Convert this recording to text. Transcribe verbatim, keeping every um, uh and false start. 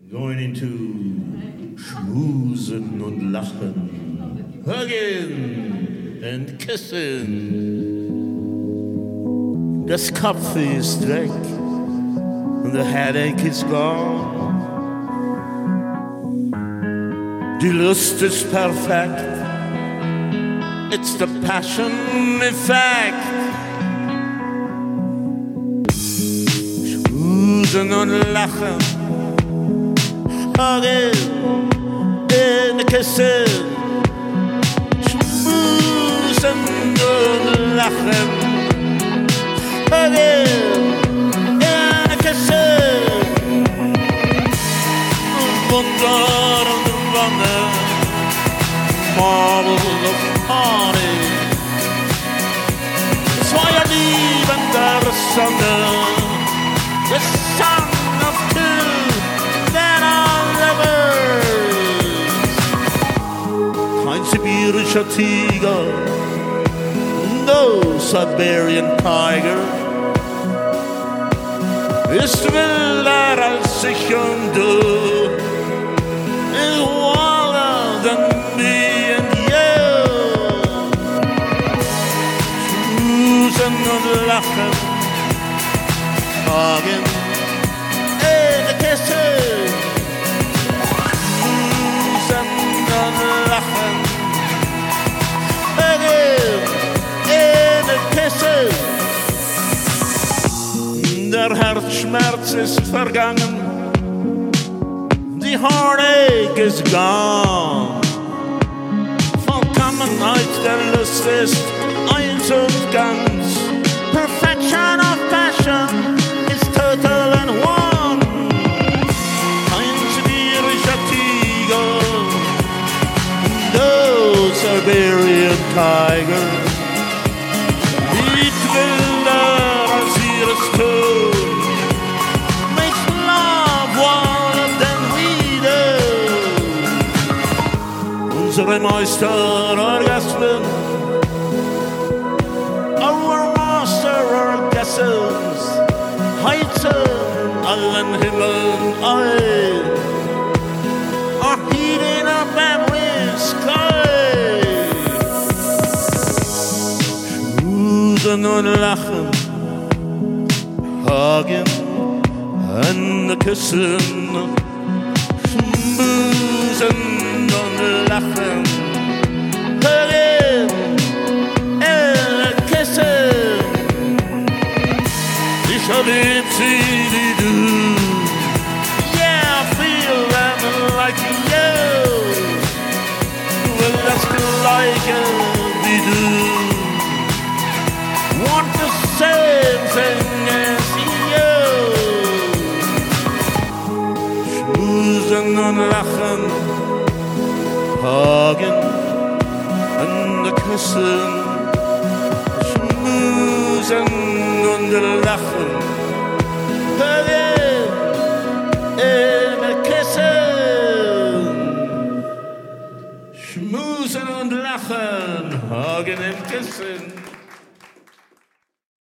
Going into schmoozen und lachen, hugging and kissing. Das Kopf ist weg and the headache is gone. Die Lust ist perfekt, it's the passion effect. Schmoozen und lachen, hugging and kissing. Schmoozen und lachen, hugging and kissing. Wunder und Wonne, marvel of party. Zweier liebender Sonne, the son of two that are lovers. Kein sibirischer Tiger, no Siberian tiger, ist wilder als ich und du, is wilder than me and you. Schmusen und lachen, hugging and kissing. Schmusen und lachen, hugging and kissing. Der Herzschmerz ist vergangen, die heartache is gone. Vollkommenheit der Lust ist eins und ganz. Perfection of passion is total and one. Kein sibirischer Tiger, no Siberian tiger. Nicht wilder als ihres Tod. Makes love wilder than we do. Unsere Meister-Orgasmen, our Master-Orgasms, heizen allen Himmel ein, are heating up every sky. Schmusen und lachen, hugging and kissing. Schmusen und lachen, hugging and kissing. Ich lieb sie wie du, yeah, I feel them like you. Well, that's like wie du, want the same thing as you. Schmusen und lachen, hugging and kissing. Schmusen und lachen, hugging and kissing. Schmusen und lachen, hugging and kissing.